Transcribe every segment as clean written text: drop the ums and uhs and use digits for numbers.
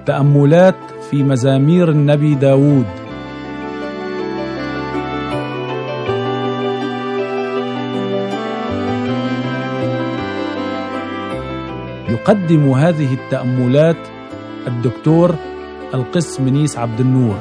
تأملات في مزامير النبي داود. يقدم هذه التأملات الدكتور القس منيس عبد النور.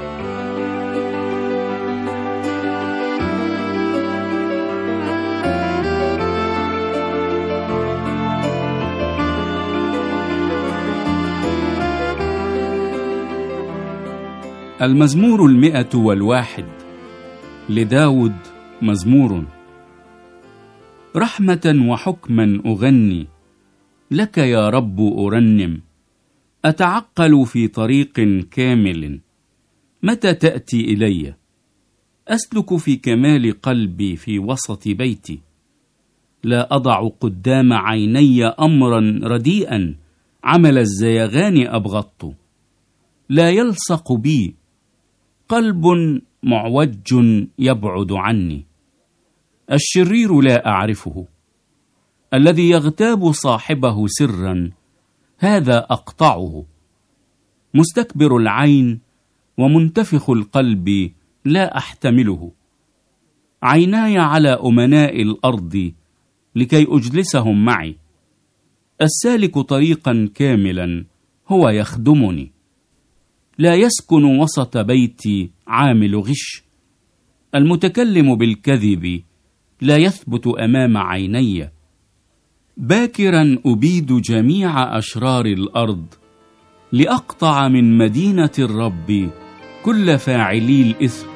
المزمور 101 لداود مزمور. رحمة وحكما أغني لك يا رب أرنم، أتعقل في طريق كامل، متى تأتي إلي؟ أسلك في كمال قلبي في وسط بيتي، لا أضع قدام عيني أمرا رديئا، عمل الزيغان أبغضت، لا يلصق بي قلب معوج يبعد عني. الشرير لا أعرفه، الذي يغتاب صاحبه سرا، هذا أقطعه. مستكبر العين ومنتفخ القلب لا أحتمله. عيناي على أمناء الأرض لكي أجلسهم معي. السالك طريقا كاملا هو يخدمني، لا يسكن وسط بيتي عامل غش. المتكلم بالكذب لا يثبت أمام عيني. باكرا أبيد جميع أشرار الأرض، لأقطع من مدينة الرب كل فاعلي الإثم.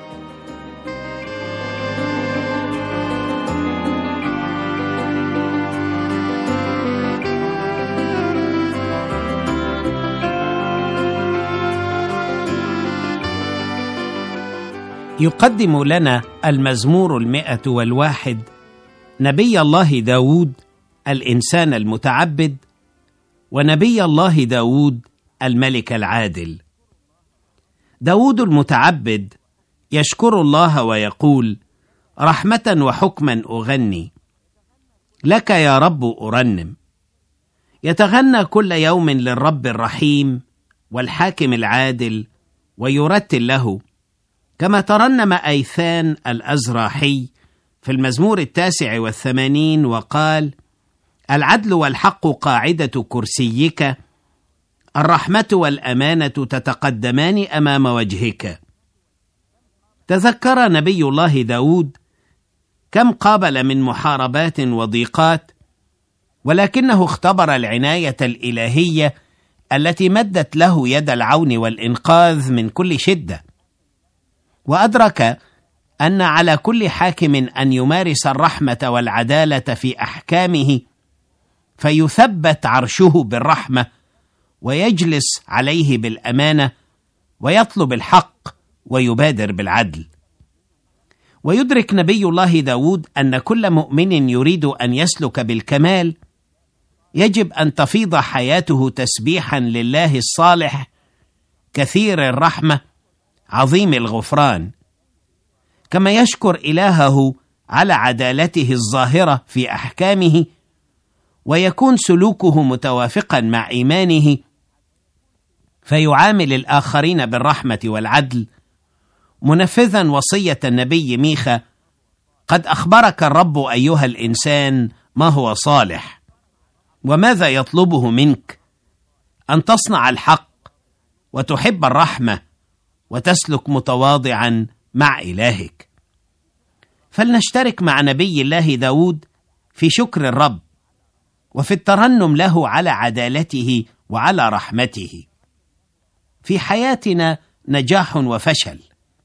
يقدم لنا المزمور 101 نبي الله داود الإنسان المتعبد، ونبي الله داود الملك العادل. داود المتعبد يشكر الله ويقول: رحمة وحكما أغني لك يا رب أرنم. يتغنى كل يوم للرب الرحيم والحاكم العادل، ويرتل له كما ترنم أيثان الأزراحي في المزمور 89 وقال: العدل والحق قاعدة كرسيك، الرحمة والأمانة تتقدمان أمام وجهك. تذكر نبي الله داود كم قابل من محاربات وضيقات، ولكنه اختبر العناية الإلهية التي مدت له يد العون والإنقاذ من كل شدة، وأدرك أن على كل حاكم أن يمارس الرحمة والعدالة في أحكامه، فيثبت عرشه بالرحمة ويجلس عليه بالأمانة، ويطلب الحق ويبادر بالعدل. ويدرك نبي الله داود أن كل مؤمن يريد أن يسلك بالكمال يجب أن تفيض حياته تسبيحا لله الصالح كثير الرحمة عظيم الغفران، كما يشكر إلهه على عدالته الظاهرة في أحكامه، ويكون سلوكه متوافقا مع إيمانه، فيعامل الآخرين بالرحمة والعدل، منفذا وصية النبي ميخا: قد أخبرك الرب أيها الإنسان ما هو صالح، وماذا يطلبه منك؟ أن تصنع الحق وتحب الرحمة وتسلك متواضعا مع إلهك. فلنشترك مع نبي الله داود في شكر الرب وفي الترنم له على عدالته وعلى رحمته. في حياتنا نجاح وفشل،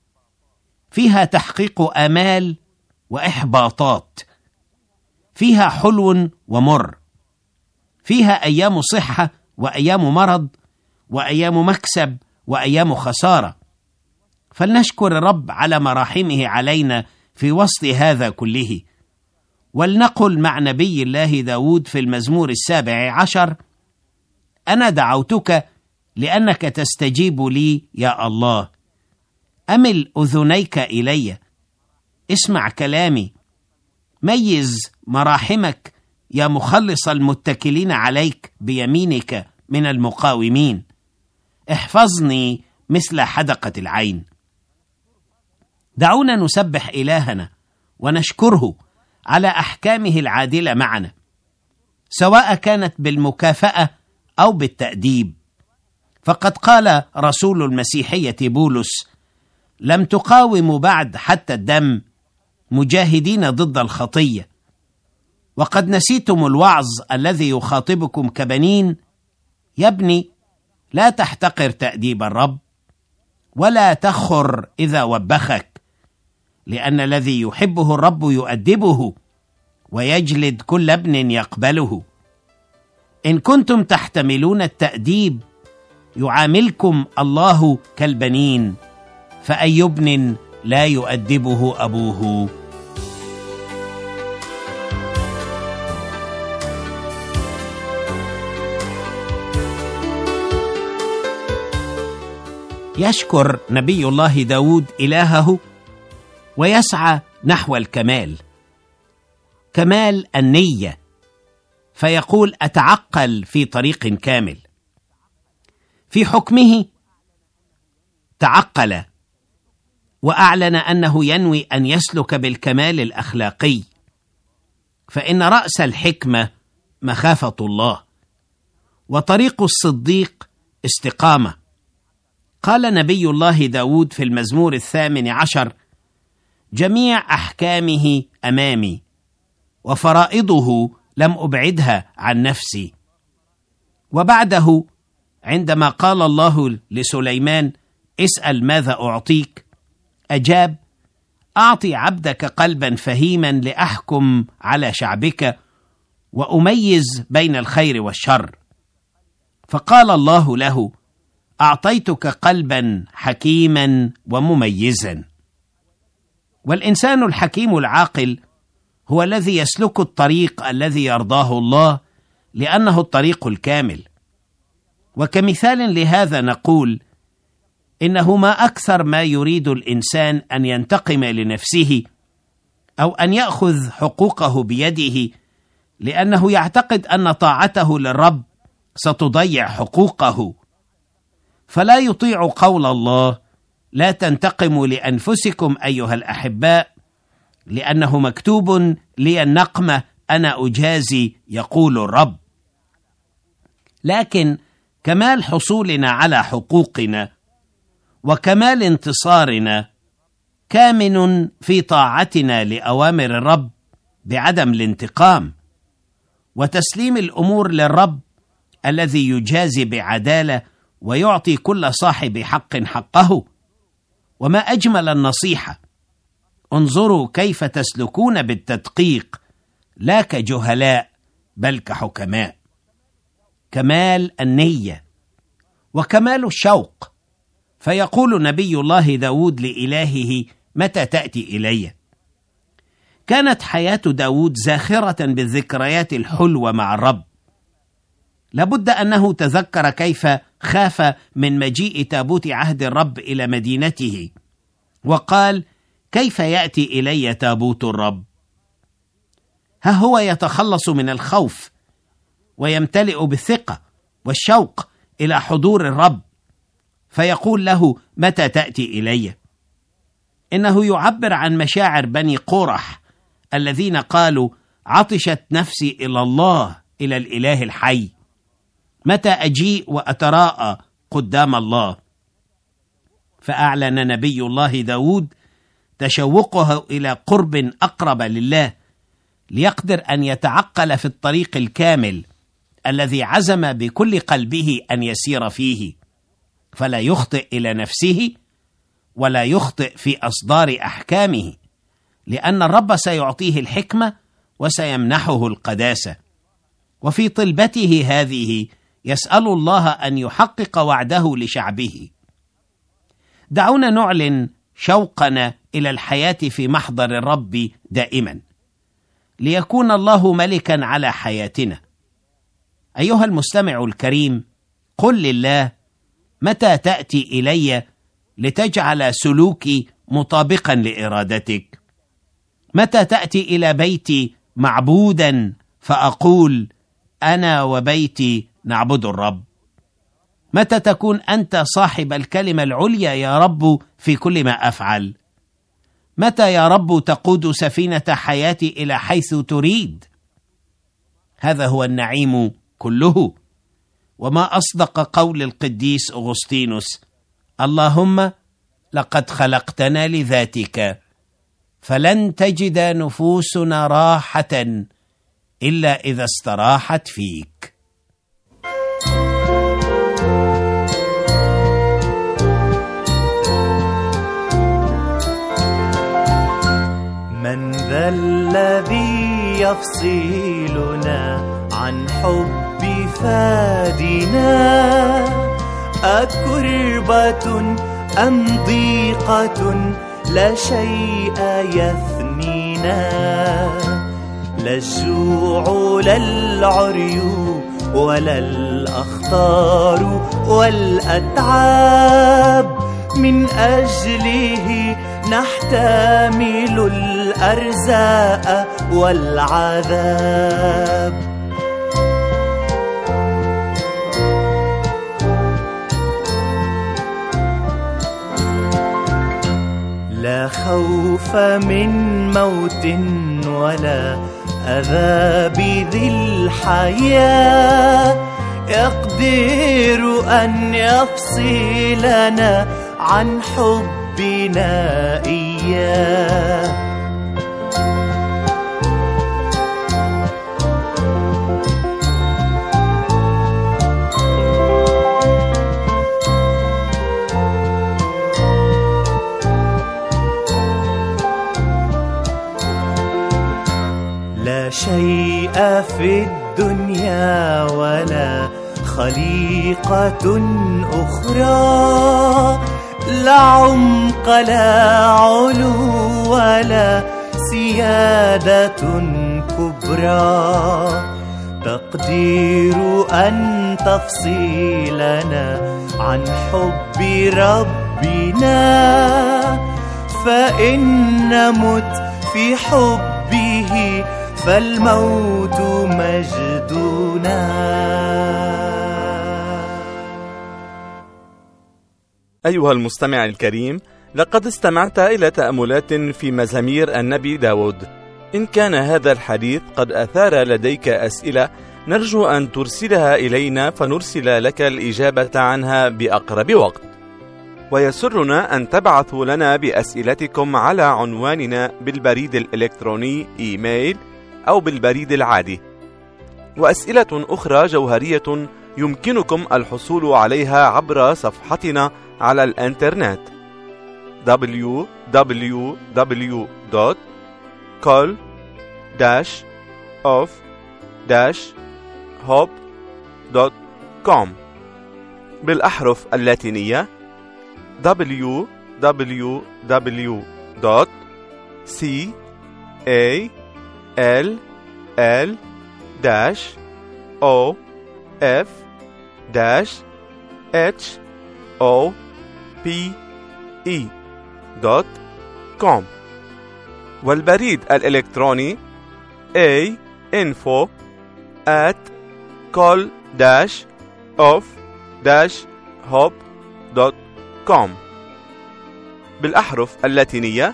فيها تحقيق آمال وإحباطات، فيها حلو ومر، فيها أيام صحة وأيام مرض، وأيام مكسب وأيام خسارة. فلنشكر الرب على مراحمه علينا في وسط هذا كله. ولنقل مع نبي الله داود في المزمور 17: أنا دعوتك لأنك تستجيب لي يا الله، أمل أذنيك إلي، اسمع كلامي، ميز مراحمك يا مخلص المتكلين عليك بيمينك من المقاومين. احفظني مثل حدقة العين. دعونا نسبح إلهنا ونشكره على أحكامه العادلة معنا، سواء كانت بالمكافأة أو بالتأديب. فقد قال رسول المسيحية بولس: لم تقاوموا بعد حتى الدم، مجاهدين ضد الخطية، وقد نسيتم الوعظ الذي يخاطبكم كبنين. يا ابني، لا تحتقر تأديب الرب، ولا تخر إذا وبخك، لأن الذي يحبه الرب يؤدبه، ويجلد كل ابن يقبله. إن كنتم تحتملون التأديب يعاملكم الله كالبنين، فأي ابن لا يؤدبه أبوه. يشكر نبي الله داود إلهه ويسعى نحو الكمال، كمال النية، فيقول: أتعقل في طريق كامل. في حكمه تعقل وأعلن أنه ينوي أن يسلك بالكمال الأخلاقي، فإن رأس الحكمة مخافة الله، وطريق الصديق استقامة. قال نبي الله داود في المزمور 18: جميع أحكامه أمامي، وفرائضه لم أبعدها عن نفسي. وبعده عندما قال الله لسليمان: اسأل ماذا أعطيك، أجاب: أعطي عبدك قلبا فهيما لأحكم على شعبك، وأميز بين الخير والشر. فقال الله له: أعطيتك قلبا حكيما ومميزا. والإنسان الحكيم العاقل هو الذي يسلك الطريق الذي يرضاه الله، لأنه الطريق الكامل. وكمثال لهذا نقول: إنه ما أكثر ما يريد الإنسان أن ينتقم لنفسه أو أن يأخذ حقوقه بيده، لأنه يعتقد أن طاعته للرب ستضيع حقوقه، فلا يطيع قول الله: لا تنتقموا لأنفسكم أيها الأحباء، لأنه مكتوب لي النقمة أنا أجازي يقول الرب. لكن كمال حصولنا على حقوقنا وكمال انتصارنا كامن في طاعتنا لأوامر الرب بعدم الانتقام، وتسليم الأمور للرب الذي يجازي بعدالة ويعطي كل صاحب حق حقه. وما أجمل النصيحة: انظروا كيف تسلكون بالتدقيق، لا كجهلاء بل كحكماء. كمال النية وكمال الشوق. فيقول نبي الله داود لإلهه: متى تأتي إلي؟ كانت حياة داود زاخرة بالذكريات الحلوة مع الرب. لابد أنه تذكر كيف خاف من مجيء تابوت عهد الرب إلى مدينته، وقال: كيف يأتي إلي تابوت الرب؟ ها هو يتخلص من الخوف ويمتلئ بالثقة والشوق إلى حضور الرب، فيقول له: متى تأتي إلي؟ إنه يعبر عن مشاعر بني قورح الذين قالوا: عطشت نفسي إلى الله، إلى الإله الحي، متى أجيء وأتراءى قدام الله؟ فأعلن نبي الله داود تشوقه إلى قرب أقرب لله، ليقدر أن يتعقل في الطريق الكامل الذي عزم بكل قلبه أن يسير فيه، فلا يخطئ إلى نفسه ولا يخطئ في أصدار أحكامه، لأن الرب سيعطيه الحكمة وسيمنحه القداسة. وفي طلبته هذه يسأل الله أن يحقق وعده لشعبه. دعونا نعلن شوقنا إلى الحياة في محضر الرب دائما، ليكون الله ملكا على حياتنا. أيها المستمع الكريم، قل لله: متى تأتي إلي لتجعل سلوكي مطابقا لإرادتك؟ متى تأتي إلى بيتي معبودا فأقول: أنا وبيتي نعبد الرب؟ متى تكون أنت صاحب الكلمة العليا يا رب في كل ما أفعل؟ متى يا رب تقود سفينة حياتي إلى حيث تريد؟ هذا هو النعيم كله. وما أصدق قول القديس أغسطينوس: اللهم لقد خلقتنا لذاتك، فلن تجد نفوسنا راحة إلا إذا استراحت فيك. من ذا الذي يفصلنا عن حب فادنا؟ أكربة أم ضيقة لا شيء يثنينا؟ لا الجوع ولا العري ولا الأخطار والأتعاب، من أجله نحتمل الأرزاء والعذاب. لا خوف من موت ولا عذاب ذي الحياة، يقدر أن يفصلنا عن حبنا إياه. لا شيء في الدنيا ولا خليقة أخرى، لا عمق لا علو ولا سيادة كبرى، تقدير أن تفصلنا عن حب ربنا، فإن نمت في حبه فالموت مجدنا. أيها المستمع الكريم، لقد استمعت إلى تأملات في مزامير النبي داود. إن كان هذا الحديث قد أثار لديك أسئلة، نرجو أن ترسلها إلينا فنرسل لك الإجابة عنها بأقرب وقت. ويسرنا أن تبعثوا لنا بأسئلتكم على عنواننا بالبريد الإلكتروني إيميل أو بالبريد العادي. وأسئلة أخرى جوهرية يمكنكم الحصول عليها عبر صفحتنا على الإنترنت www.call-of-hope.com بالأحرف اللاتينية www.call-of-hope.com والبريد الإلكتروني info@call-of-hope.com بالأحرف اللاتينية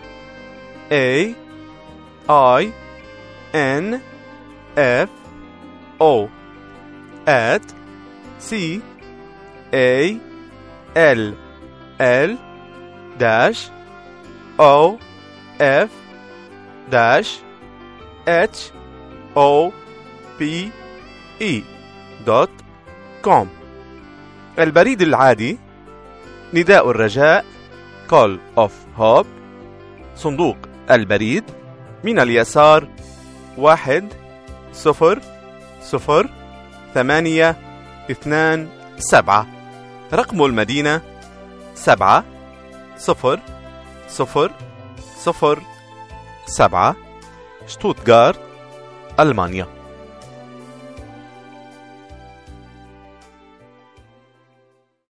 info@call-of-hope.com البريد العادي نداء الرجاء Call of Hope، صندوق البريد من اليسار 100-827، رقم المدينة 70007، شتوتغارت، ألمانيا.